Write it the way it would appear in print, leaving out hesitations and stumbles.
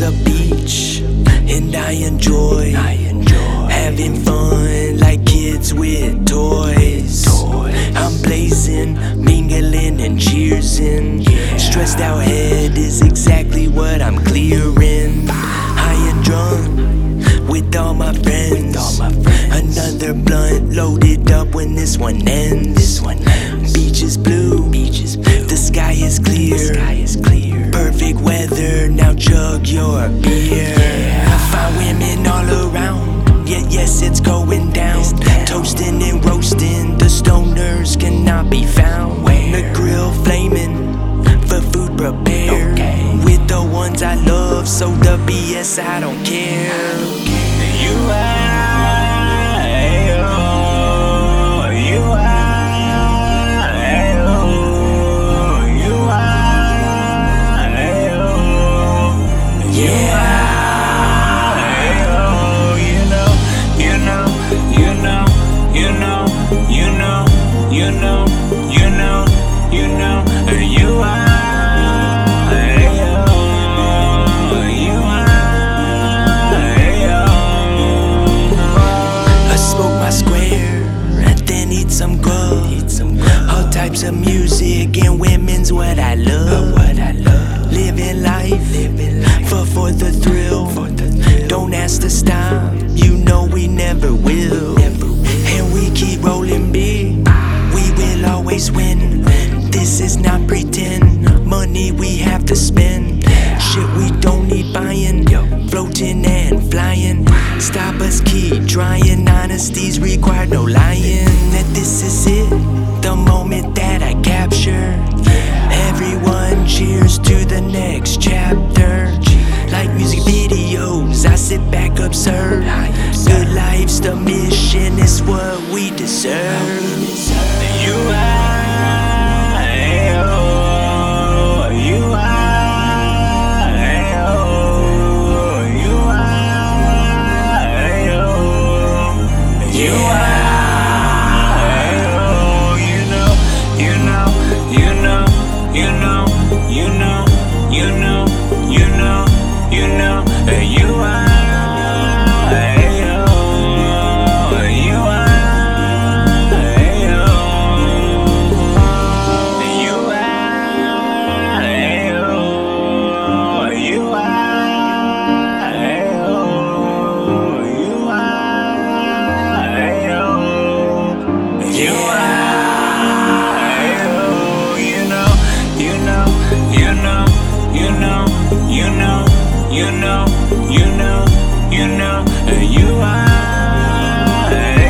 a beach, and I enjoy having fun like kids with toys. I'm blazing, mingling and cheersing. Stressed out head is exactly what I'm clearing. High and drunk with all my friends. Another blunt loaded up when this one ends. Beach is blue, the sky is clear. Perfect weather, now chug your beer. I find women all around, yes, it's going down. Toasting and roasting, the stoners cannot be found. The grill flaming, for food prepared. With the ones I love, so the BS I don't care. Some grub, all types of music and women's what I love. Living life for the thrill. Don't ask to stop, you know we never will. And we keep rolling big, we will always win. This is not pretend, money we have to spend. Shit we don't need buying, floating and flying. Stop us, keep trying, honesty's required, no lying. That this is it, the moment that I capture. Everyone cheers to the next chapter. Like music videos, I sit back, observe. Good life's the mission, it's what we deserve. You know, you are.